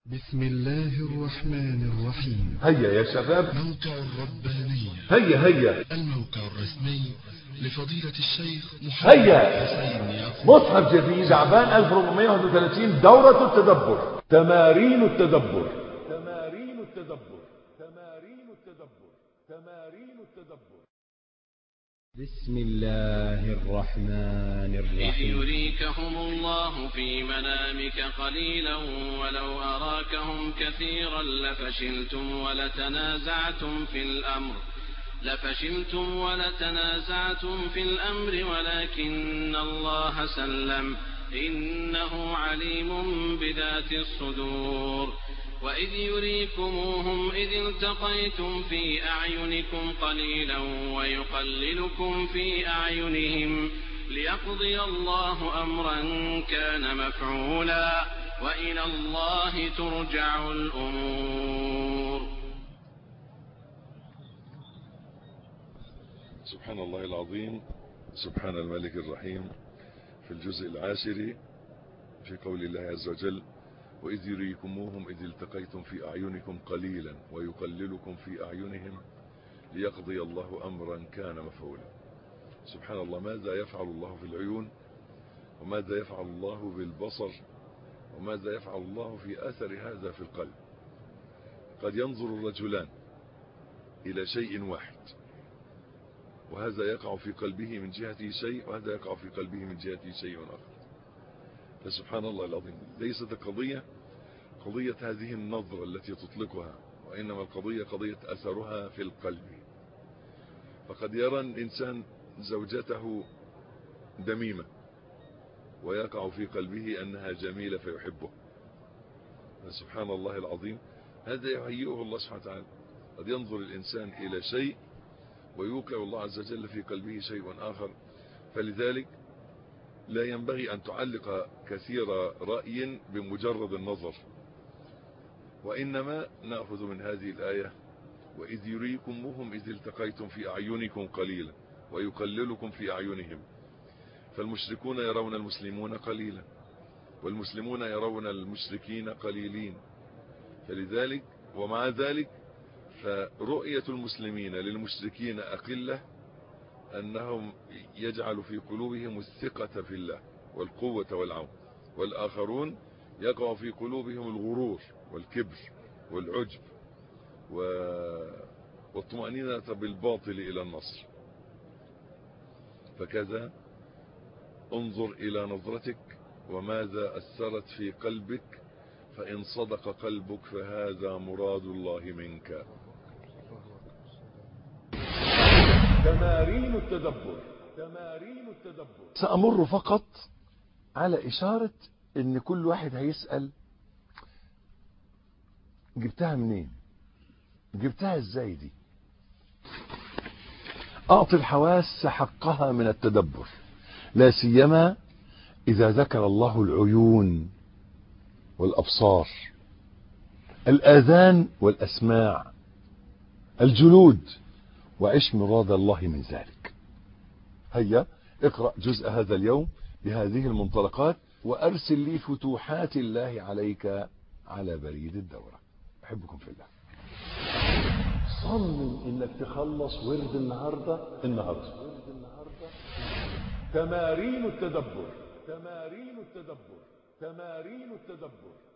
بسم الله الرحمن الرحيم. هيا يا شباب. موقع الربانية. هيا الموقع الرسمي لفضيلة الشيخ محمد هيا. مصحف جديد شعبان 1431 دورة التدبر. تمارين التدبر. تمارين التدبر. تمارين التدبر. تمارين التدبر. بسم الله الرحمن الرحيم. إذ يريكهم الله في منامك قليلا ولو أراكهم كثيرا لفشلتم ولتنازعتم في الأمر ولكن الله سلم إنه عليم بذات الصدور. وإذ يريكموهم إذ التقيتم في أعينكم قليلا ويقللكم في أعينهم ليقضي الله أمرا كان مفعولا وإلى الله ترجع الأمور. سبحان الله العظيم، سبحان الملك الرحيم. في الجزء العاشر في قول الله عز وجل: وإذ يريكموهم إذ التقيتم في أعينكم قليلا ويقللكم في أعينهم ليقضي الله أمرا كان مفعولا. سبحان الله، ماذا يفعل الله في العيون، وماذا يفعل الله بالبصر، وماذا يفعل الله في أثر هذا في القلب. قد ينظر الرجلان إلى شيء واحد، وهذا يقع في قلبه من جهته شيء، وهذا يقع في قلبه من جهته شيء آخر. فسبحان الله العظيم، ليست القضية قضية هذه النظرة التي تطلقها، وإنما القضية قضية أثرها في القلب. فقد يرى الإنسان زوجته دميمة ويقع في قلبه أنها جميلة فيحبه. فسبحان الله العظيم، هذا يهيئه الله سبحانه وتعالى. قد ينظر الإنسان إلى شيء ويوقع الله عز وجل في قلبه شيء آخر. فلذلك لا ينبغي أن تعلق كثير رأي بمجرد النظر، وإنما نأخذ من هذه الآية: وإذ يريكموهم إذ التقيتم في أعينكم قليلا ويقللكم في أعينهم. فالمشركون يرون المسلمون قليلا، والمسلمون يرون المشركين قليلين. فلذلك ومع ذلك فرؤية المسلمين للمشركين أقلة أنهم يجعل في قلوبهم الثقة في الله والقوة والعون، والآخرون يقع في قلوبهم الغرور والكبر والعجب والطمأنينة بالباطل إلى النصر. فكذا انظر إلى نظرتك وماذا أثرت في قلبك، فإن صدق قلبك فهذا مراد الله منك. تمارين التدبر. تمارين التدبر. سأمر فقط على إشارة إن كل واحد هيسأل: جبتها منين؟ جبتها ازاي دي؟ أعطي الحواس حقها من التدبر، لا سيما إذا ذكر الله العيون والأبصار، الآذان والأسماع، الجلود، وعش مراد الله من ذلك. هيا اقرأ جزء هذا اليوم بهذه المنطلقات، وأرسل لي فتوحات الله عليك على بريد الدورة. أحبكم في الله. صمم إنك تخلص ورد النهاردة. تمارين التدبر. تمارين التدبر. تمارين التدبر.